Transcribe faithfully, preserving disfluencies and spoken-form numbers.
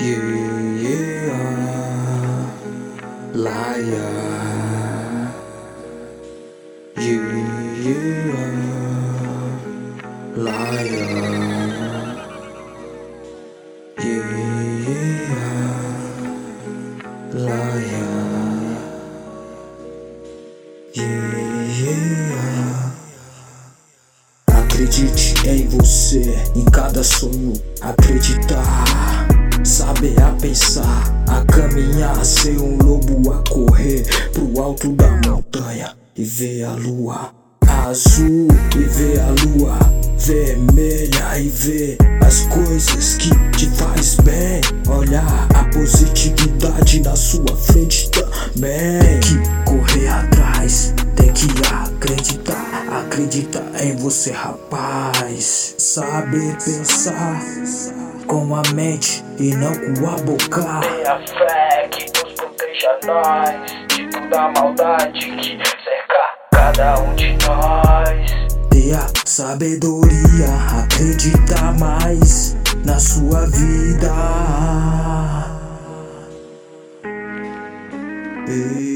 Yeah, yeah, liar. Yeah, yeah, liar. Yeah, yeah, liar. Yeah, yeah. Acredite em você, em cada sonho. Acreditar, saber a pensar, a caminhar, ser um lobo a correr pro alto da montanha e ver a lua azul e ver a lua vermelha e ver as coisas que te faz bem. Olhar a positividade na sua frente também. Tem que correr atrás, tem que acreditar. Acredita em você, rapaz. Saber pensar com a mente e não com a boca. Tenha fé que Deus proteja nós de toda a maldade que cerca cada um de nós. Tenha sabedoria, acredita mais na sua vida. Ei.